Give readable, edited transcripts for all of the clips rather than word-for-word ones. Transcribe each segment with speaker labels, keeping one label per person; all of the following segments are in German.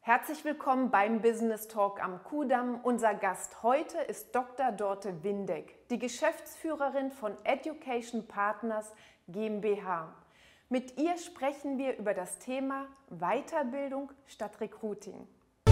Speaker 1: Herzlich willkommen beim Business Talk am Kudamm. Unser Gast heute ist Dr. Dorte Windeck, die Geschäftsführerin von Education Partners GmbH. Mit ihr sprechen wir über das Thema Weiterbildung statt Recruiting.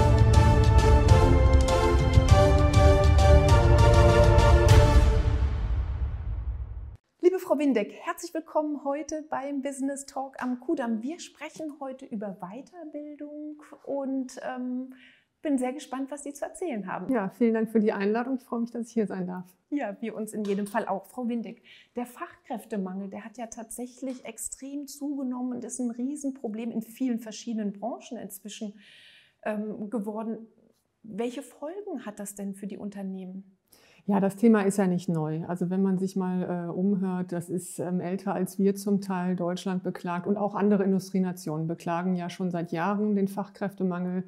Speaker 1: Liebe Frau Windeck, herzlich willkommen heute beim Business Talk am Kudamm. Wir sprechen heute über Weiterbildung und bin sehr gespannt, was Sie zu erzählen haben.
Speaker 2: Ja, vielen Dank für die Einladung. Ich freue mich, dass ich hier sein darf.
Speaker 1: Ja, wir uns in jedem Fall auch. Frau Windeck, der Fachkräftemangel, der hat ja tatsächlich extrem zugenommen und ist ein Riesenproblem in vielen verschiedenen Branchen inzwischen geworden. Welche Folgen hat das denn für die Unternehmen?
Speaker 2: Ja, das Thema ist ja nicht neu. Also wenn man sich mal umhört, das ist älter als wir zum Teil. Deutschland beklagt und auch andere Industrienationen beklagen ja schon seit Jahren den Fachkräftemangel.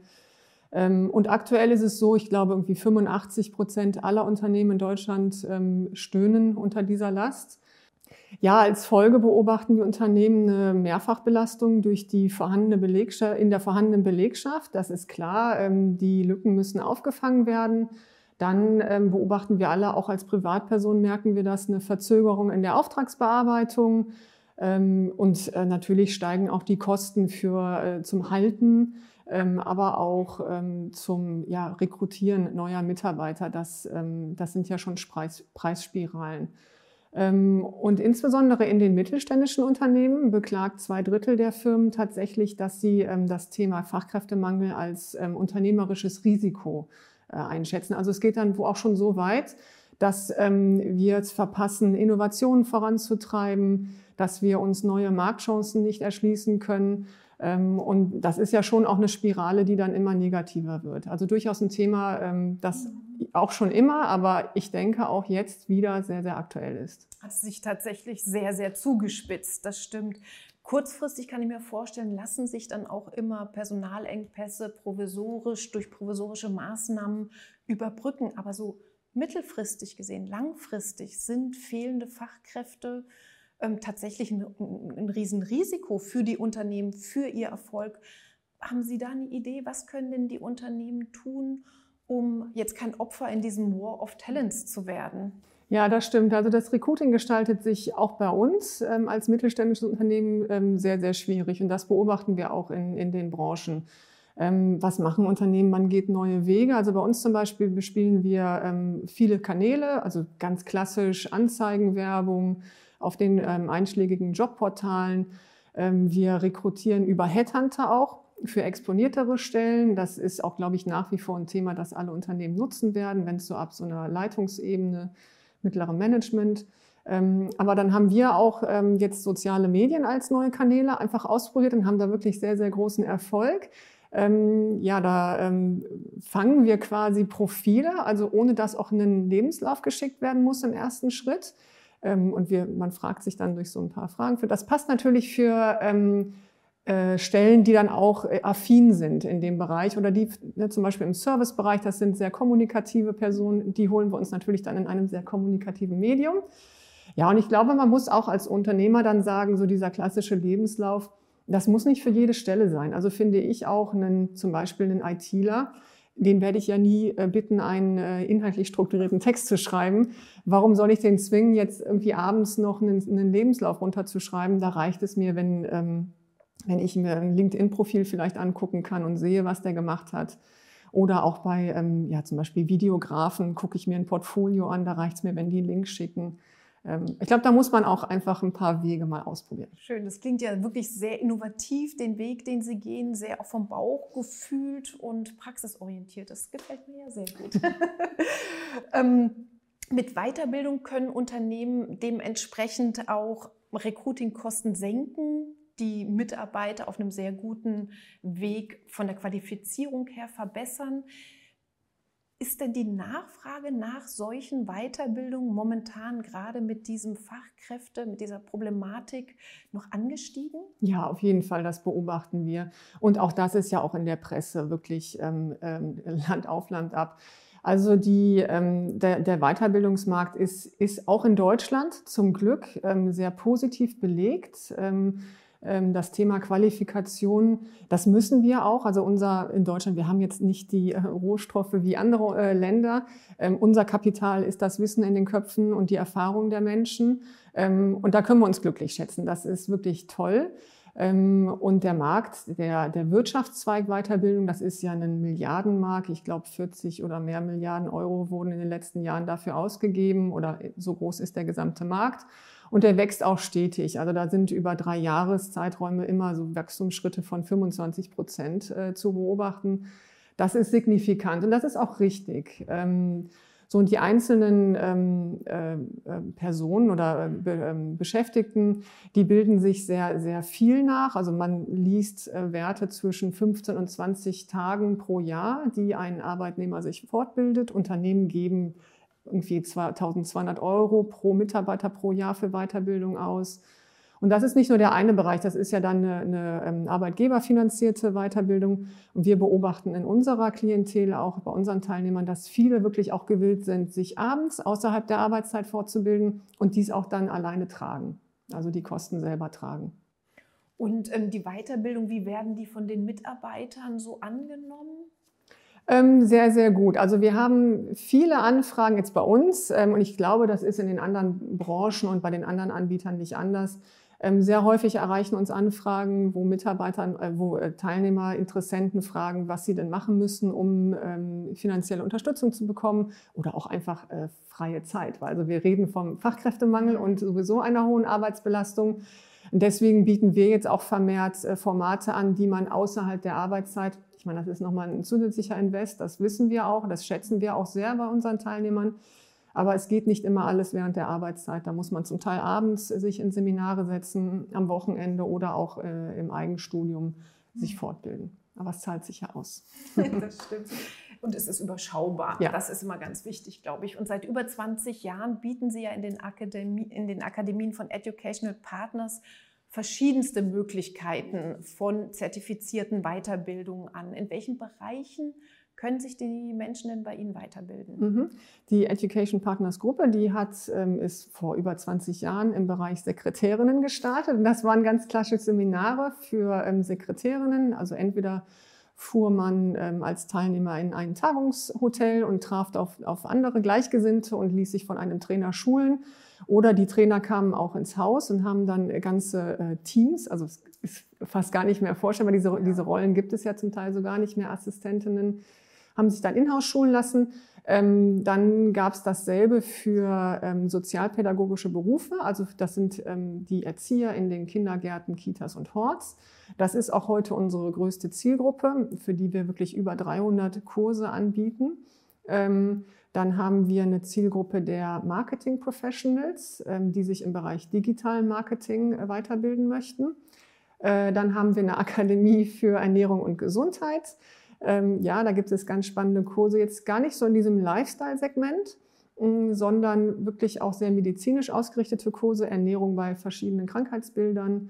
Speaker 2: Und aktuell ist es so, ich glaube, irgendwie 85% aller Unternehmen in Deutschland stöhnen unter dieser Last. Ja, als Folge beobachten die Unternehmen eine Mehrfachbelastung durch die vorhandene Belegschaft, in der vorhandenen Belegschaft. Das ist klar, die Lücken müssen aufgefangen werden. Dann beobachten wir alle, auch als Privatpersonen merken wir das, eine Verzögerung in der Auftragsbearbeitung. Und natürlich steigen auch die Kosten zum Halten, aber auch zum Rekrutieren neuer Mitarbeiter. Das sind ja schon Preisspiralen. Und insbesondere in den mittelständischen Unternehmen beklagt 2/3 der Firmen tatsächlich, dass sie das Thema Fachkräftemangel als unternehmerisches Risiko einschätzen. Also es geht dann auch schon so weit, dass wir es verpassen, Innovationen voranzutreiben, dass wir uns neue Marktchancen nicht erschließen können. Und das ist ja schon auch eine Spirale, die dann immer negativer wird. Also durchaus ein Thema, das auch schon immer, aber ich denke auch jetzt wieder sehr, sehr aktuell ist.
Speaker 1: Hat sich tatsächlich sehr, sehr zugespitzt, das stimmt. Kurzfristig kann ich mir vorstellen, lassen sich dann auch immer Personalengpässe durch provisorische Maßnahmen überbrücken. Aber so mittelfristig gesehen, langfristig sind fehlende Fachkräfte tatsächlich ein Riesenrisiko für die Unternehmen, für ihr Erfolg. Haben Sie da eine Idee, was können denn die Unternehmen tun, um jetzt kein Opfer in diesem War of Talents zu werden?
Speaker 2: Ja, das stimmt. Also das Recruiting gestaltet sich auch bei uns als mittelständisches Unternehmen sehr, sehr schwierig. Und das beobachten wir auch in den Branchen. Was machen Unternehmen? Man geht neue Wege. Also bei uns zum Beispiel bespielen wir viele Kanäle, also ganz klassisch Anzeigenwerbung auf den einschlägigen Jobportalen. Wir rekrutieren über Headhunter auch für exponiertere Stellen. Das ist auch, glaube ich, nach wie vor ein Thema, das alle Unternehmen nutzen werden, wenn es so ab so einer Leitungsebene, mittlerem Management. Aber dann haben wir auch jetzt soziale Medien als neue Kanäle einfach ausprobiert und haben da wirklich sehr, sehr großen Erfolg. Fangen wir quasi Profile, also ohne dass auch ein Lebenslauf geschickt werden muss im ersten Schritt. Man fragt sich dann durch so ein paar Fragen. Das passt natürlich für Stellen, die dann auch affin sind in dem Bereich oder die zum Beispiel im Servicebereich, das sind sehr kommunikative Personen, die holen wir uns natürlich dann in einem sehr kommunikativen Medium. Ja, und ich glaube, man muss auch als Unternehmer dann sagen, so dieser klassische Lebenslauf, das muss nicht für jede Stelle sein. Also finde ich auch zum Beispiel einen ITler, den werde ich ja nie bitten, einen inhaltlich strukturierten Text zu schreiben. Warum soll ich den zwingen, jetzt irgendwie abends noch einen Lebenslauf runterzuschreiben? Da reicht es mir, wenn ich mir ein LinkedIn-Profil vielleicht angucken kann und sehe, was der gemacht hat. Oder auch bei zum Beispiel Videografen gucke ich mir ein Portfolio an, da reicht es mir, wenn die einen Link schicken. Ich glaube, da muss man auch einfach ein paar Wege mal ausprobieren.
Speaker 1: Schön, das klingt ja wirklich sehr innovativ, den Weg, den Sie gehen, sehr auch vom Bauch gefühlt und praxisorientiert. Das gefällt mir ja sehr gut. Mit Weiterbildung können Unternehmen dementsprechend auch Recruiting-Kosten senken, die Mitarbeiter auf einem sehr guten Weg von der Qualifizierung her verbessern. Ist denn die Nachfrage nach solchen Weiterbildungen momentan gerade mit mit dieser Problematik noch angestiegen?
Speaker 2: Ja, auf jeden Fall, das beobachten wir. Und auch das ist ja auch in der Presse wirklich Land auf Land ab. Also der Weiterbildungsmarkt ist auch in Deutschland zum Glück sehr positiv belegt. Das Thema Qualifikation, das müssen wir auch. Also in Deutschland, wir haben jetzt nicht die Rohstoffe wie andere Länder. Unser Kapital ist das Wissen in den Köpfen und die Erfahrung der Menschen. Und da können wir uns glücklich schätzen. Das ist wirklich toll. Und der Markt, der Wirtschaftszweig Weiterbildung, das ist ja ein Milliardenmarkt. Ich glaube, 40 oder mehr Milliarden Euro wurden in den letzten Jahren dafür ausgegeben oder so groß ist der gesamte Markt. Und der wächst auch stetig. Also da sind über 3 Jahreszeiträume immer so Wachstumsschritte von 25% zu beobachten. Das ist signifikant und das ist auch richtig. So, und die einzelnen Personen oder Beschäftigten, die bilden sich sehr, sehr viel nach. Also man liest Werte zwischen 15 und 20 Tagen pro Jahr, die ein Arbeitnehmer sich fortbildet. Unternehmen geben irgendwie 1.200 Euro pro Mitarbeiter pro Jahr für Weiterbildung aus. Und das ist nicht nur der eine Bereich, das ist ja dann eine arbeitgeberfinanzierte Weiterbildung. Und wir beobachten in unserer Klientel, auch bei unseren Teilnehmern, dass viele wirklich auch gewillt sind, sich abends außerhalb der Arbeitszeit fortzubilden und dies auch dann alleine tragen, also die Kosten selber tragen.
Speaker 1: Und die Weiterbildung, wie werden die von den Mitarbeitern so angenommen?
Speaker 2: Sehr, sehr gut. Also wir haben viele Anfragen jetzt bei uns und ich glaube, das ist in den anderen Branchen und bei den anderen Anbietern nicht anders. Sehr häufig erreichen uns Anfragen, wo Teilnehmer, Interessenten fragen, was sie denn machen müssen, um finanzielle Unterstützung zu bekommen oder auch einfach freie Zeit. Also wir reden vom Fachkräftemangel und sowieso einer hohen Arbeitsbelastung. Und deswegen bieten wir jetzt auch vermehrt Formate an, die man außerhalb der Arbeitszeit, ich meine, das ist nochmal ein zusätzlicher Invest, das wissen wir auch, das schätzen wir auch sehr bei unseren Teilnehmern. Aber es geht nicht immer alles während der Arbeitszeit. Da muss man zum Teil abends sich in Seminare setzen, am Wochenende oder auch im Eigenstudium sich fortbilden. Aber es zahlt sich ja aus.
Speaker 1: Das stimmt. Und es ist überschaubar.
Speaker 2: Ja.
Speaker 1: Das ist immer ganz wichtig, glaube ich. Und seit über 20 Jahren bieten Sie ja in den Akademien von Educational Partners verschiedenste Möglichkeiten von zertifizierten Weiterbildungen an. In welchen Bereichen können sich die Menschen denn bei Ihnen weiterbilden?
Speaker 2: Die Education Partners Gruppe, die ist vor über 20 Jahren im Bereich Sekretärinnen gestartet. Und das waren ganz klassische Seminare für Sekretärinnen. Also entweder fuhr man als Teilnehmer in ein Tagungshotel und traf auf andere Gleichgesinnte und ließ sich von einem Trainer schulen. Oder die Trainer kamen auch ins Haus und haben dann ganze Teams, also es ist fast gar nicht mehr vorstellbar, diese Rollen gibt es ja zum Teil so gar nicht mehr, Assistentinnen, haben sich dann in-house schulen lassen. Dann gab es dasselbe für sozialpädagogische Berufe. Also das sind die Erzieher in den Kindergärten, Kitas und Horts. Das ist auch heute unsere größte Zielgruppe, für die wir wirklich über 300 Kurse anbieten. Dann haben wir eine Zielgruppe der Marketing Professionals, die sich im Bereich digitalen Marketing weiterbilden möchten. Dann haben wir eine Akademie für Ernährung und Gesundheit. Ja, da gibt es ganz spannende Kurse, jetzt gar nicht so in diesem Lifestyle-Segment, sondern wirklich auch sehr medizinisch ausgerichtete Kurse, Ernährung bei verschiedenen Krankheitsbildern.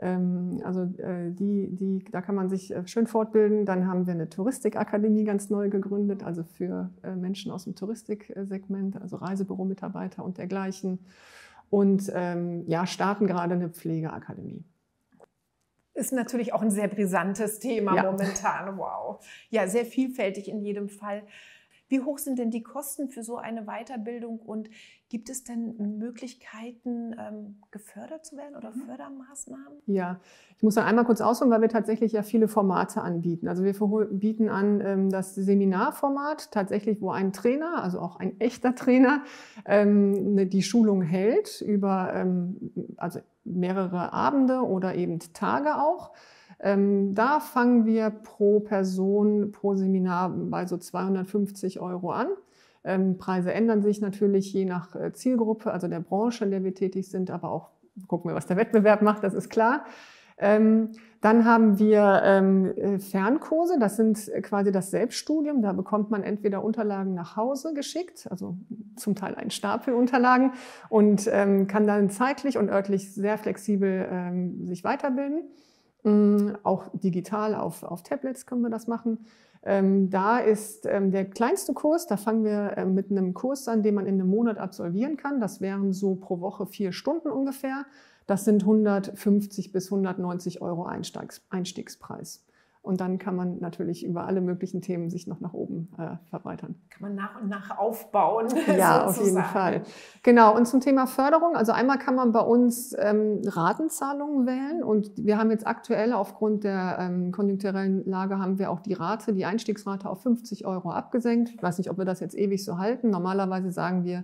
Speaker 2: Da kann man sich schön fortbilden. Dann haben wir eine Touristikakademie ganz neu gegründet, also für Menschen aus dem Touristiksegment, also Reisebüromitarbeiter und dergleichen. Und starten gerade eine Pflegeakademie.
Speaker 1: Ist natürlich auch ein sehr brisantes Thema momentan. Wow. Ja, sehr vielfältig in jedem Fall. Wie hoch sind denn die Kosten für so eine Weiterbildung und gibt es denn Möglichkeiten, gefördert zu werden oder Fördermaßnahmen?
Speaker 2: Ja, ich muss dann einmal kurz ausholen, weil wir tatsächlich ja viele Formate anbieten. Also wir bieten an das Seminarformat, tatsächlich, wo ein Trainer, also auch ein echter Trainer, die Schulung hält über mehrere Abende oder eben Tage auch. Da fangen wir pro Person, pro Seminar bei so 250 € an. Preise ändern sich natürlich je nach Zielgruppe, also der Branche, in der wir tätig sind, aber auch gucken wir, was der Wettbewerb macht, das ist klar. Dann haben wir Fernkurse, das sind quasi das Selbststudium. Da bekommt man entweder Unterlagen nach Hause geschickt, also zum Teil einen Stapel Unterlagen und kann dann zeitlich und örtlich sehr flexibel sich weiterbilden. Auch digital auf Tablets können wir das machen. Da ist der kleinste Kurs, da fangen wir mit einem Kurs an, den man in einem Monat absolvieren kann. Das wären so pro Woche 4 Stunden ungefähr. Das sind 150 bis 190 Euro Einstiegspreis. Und dann kann man natürlich über alle möglichen Themen sich noch nach oben verbreitern.
Speaker 1: Kann man nach und nach aufbauen.
Speaker 2: Ja, auf jeden Fall. Genau, und zum Thema Förderung. Also einmal kann man bei uns Ratenzahlungen wählen. Und wir haben jetzt aktuell aufgrund der konjunkturellen Lage haben wir auch die Einstiegsrate auf 50 Euro abgesenkt. Ich weiß nicht, ob wir das jetzt ewig so halten. Normalerweise sagen wir,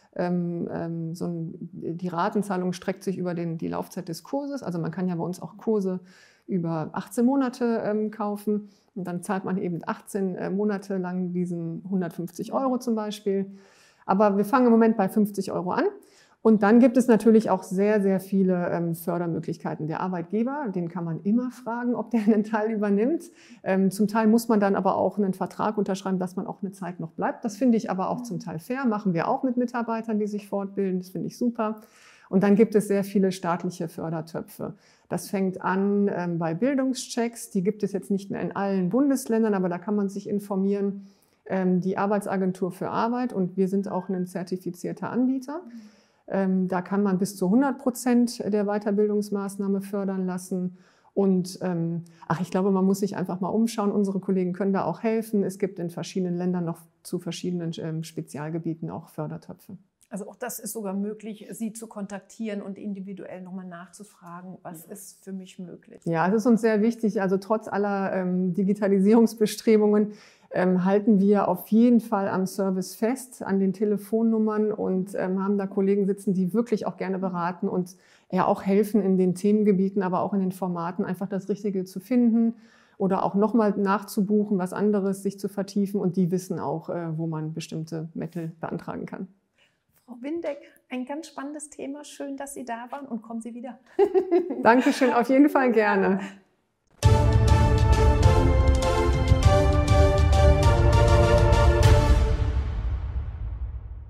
Speaker 2: die Ratenzahlung streckt sich über die Laufzeit des Kurses. Also man kann ja bei uns auch Kurse über 18 Monate kaufen und dann zahlt man eben 18 Monate lang diesen 150 Euro zum Beispiel. Aber wir fangen im Moment bei 50 Euro an. Und dann gibt es natürlich auch sehr, sehr viele Fördermöglichkeiten. Der Arbeitgeber, den kann man immer fragen, ob der einen Teil übernimmt. Zum Teil muss man dann aber auch einen Vertrag unterschreiben, dass man auch eine Zeit noch bleibt. Das finde ich aber auch zum Teil fair. Machen wir auch mit Mitarbeitern, die sich fortbilden. Das finde ich super. Und dann gibt es sehr viele staatliche Fördertöpfe. Das fängt an bei Bildungschecks. Die gibt es jetzt nicht mehr in allen Bundesländern, aber da kann man sich informieren. Die Arbeitsagentur für Arbeit, und wir sind auch ein zertifizierter Anbieter. Da kann man bis zu 100% der Weiterbildungsmaßnahme fördern lassen. Und ich glaube, man muss sich einfach mal umschauen. Unsere Kollegen können da auch helfen. Es gibt in verschiedenen Ländern noch zu verschiedenen Spezialgebieten auch Fördertöpfe.
Speaker 1: Also auch das ist sogar möglich, Sie zu kontaktieren und individuell nochmal nachzufragen, was ist für mich möglich.
Speaker 2: Ja, es ist uns sehr wichtig. Also trotz aller Digitalisierungsbestrebungen halten wir auf jeden Fall am Service fest, an den Telefonnummern und haben da Kollegen sitzen, die wirklich auch gerne beraten und ja auch helfen in den Themengebieten, aber auch in den Formaten einfach das Richtige zu finden oder auch nochmal nachzubuchen, was anderes, sich zu vertiefen, und die wissen auch, wo man bestimmte Mittel beantragen kann.
Speaker 1: Frau Windeck, ein ganz spannendes Thema. Schön, dass Sie da waren, und kommen Sie wieder.
Speaker 2: Dankeschön, auf jeden Fall gerne.